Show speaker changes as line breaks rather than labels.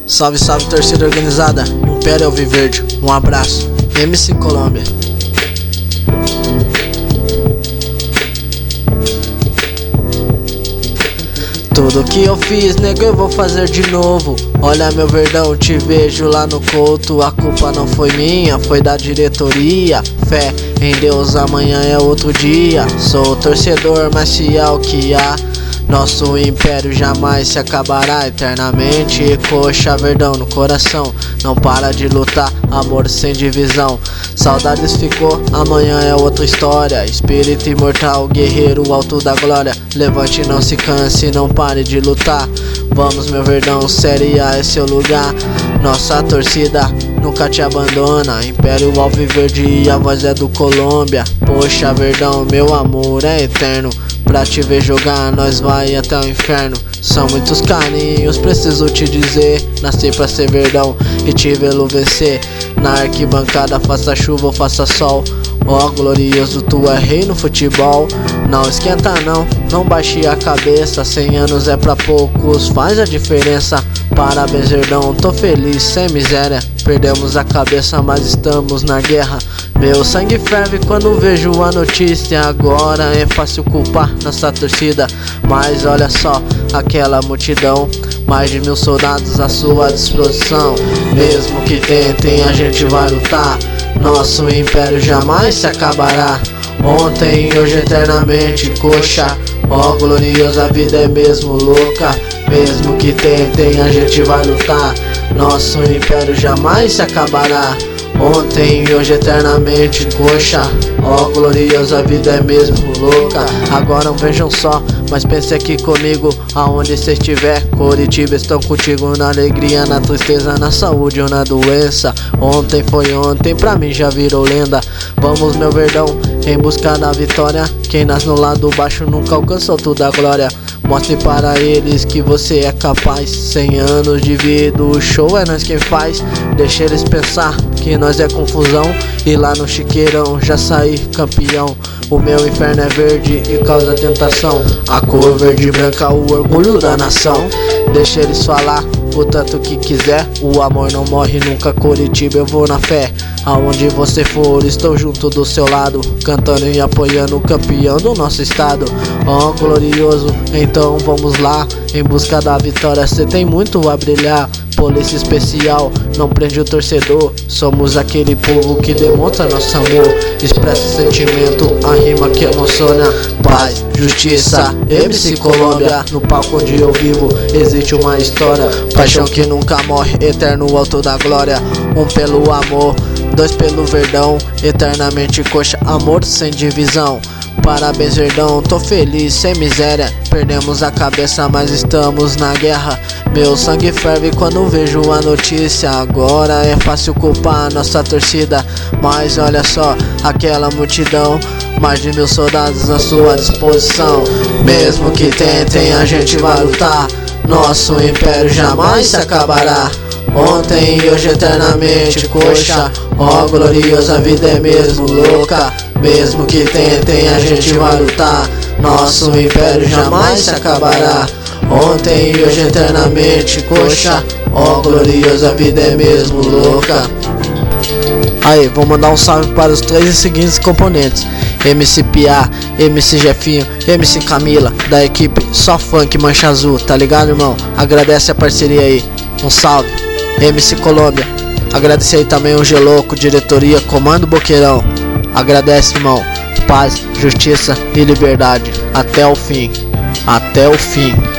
Salve, salve, torcida organizada, Império Alviverde, um abraço, MC Colômbia. Tudo que eu fiz, nego, eu vou fazer de novo. Olha meu verdão, te vejo lá no couto. A culpa não foi minha, foi da diretoria. Fé em Deus, amanhã é outro dia. Sou o torcedor mais fiel que há. Nosso império jamais se acabará eternamente. Coxa, verdão no coração, não para de lutar, amor sem divisão. Saudades ficou, amanhã é outra história. Espírito imortal, guerreiro alto da glória. Levante, não se canse, não pare de lutar. Vamos meu verdão, Série A é seu lugar. Nossa torcida nunca te abandona. Império Alviverde e a voz é do Colômbia. Poxa verdão, meu amor é eterno. Pra te ver jogar, nós vai até o inferno. São muitos carinhos, preciso te dizer. Nasci pra ser verdão e te vê-lo vencer. Na arquibancada, faça chuva ou faça sol. Ó glorioso, tu é rei no futebol. Não esquenta não baixe a cabeça. 100 anos é pra poucos, faz a diferença. Parabéns verdão, tô feliz, sem miséria. Perdemos a cabeça, mas estamos na guerra. Meu sangue ferve quando vejo a notícia. Agora é fácil culpar nossa torcida, mas olha só aquela multidão. Mais de 1000 soldados à sua disposição. Mesmo que tentem, a gente vai lutar. Nosso império jamais se acabará. Ontem, hoje, eternamente, coxa. Ó gloriosa, a vida é mesmo louca. Mesmo que tentem, a gente vai lutar. Nosso império jamais se acabará. Ontem, hoje, eternamente, coxa. Ó gloriosa, a vida é mesmo louca. Agora não vejam só, mas pense aqui comigo. Aonde cê estiver, Coritiba estão contigo. Na alegria, na tristeza, na saúde ou na doença. Ontem foi ontem, pra mim já virou lenda. Vamos meu verdão, em busca da vitória. Quem nasce no lado baixo nunca alcançou toda a glória. Mostre para eles que você é capaz. 100 anos de vida, o show é nós quem faz. Deixa eles pensar que nós é confusão. E lá no chiqueirão já saí campeão. O meu inferno é verde e causa tentação. A cor verde e branca, o orgulho da nação. Deixa eles falar o tanto que quiser. O amor não morre nunca, Coritiba, eu vou na fé. Aonde você for, estou junto do seu lado, cantando e apoiando o campeão do nosso estado. Ó glorioso, então vamos lá, em busca da vitória, cê tem muito a brilhar. Polícia especial, não prende o torcedor. Somos aquele povo que demonstra nosso amor. Expressa sentimento, a rima que emociona. Paz, justiça, MC Colômbia. No palco onde eu vivo, existe uma história. Paixão que nunca morre, eterno alto da glória. Um pelo amor, 2 pelo verdão. Eternamente coxa, amor sem divisão. Parabéns verdão, tô feliz, sem miséria. Perdemos a cabeça, mas estamos na guerra. Meu sangue ferve quando vejo a notícia. Agora é fácil culpar nossa torcida, mas olha só aquela multidão. Mais de 1000 soldados à sua disposição. Mesmo que tentem, a gente vai lutar. Nosso império jamais se acabará. Ontem e hoje eternamente, coxa. Ó gloriosa, a vida é mesmo louca. Mesmo que tentem, a gente vai lutar. Nosso império jamais se acabará. Ontem e hoje eternamente, coxa. Ó gloriosa, a vida é mesmo louca. Aí, vou mandar um salve para os 3 seguintes componentes: MC Pia, MC Jefinho, MC Camila, da equipe Só Funk Mancha Azul, tá ligado, irmão? Agradece a parceria aí, um salve. MC Colômbia, agradecer aí também o Geloco, diretoria, comando Boqueirão. Agradece, irmão. Paz, justiça e liberdade, até o fim, até o fim.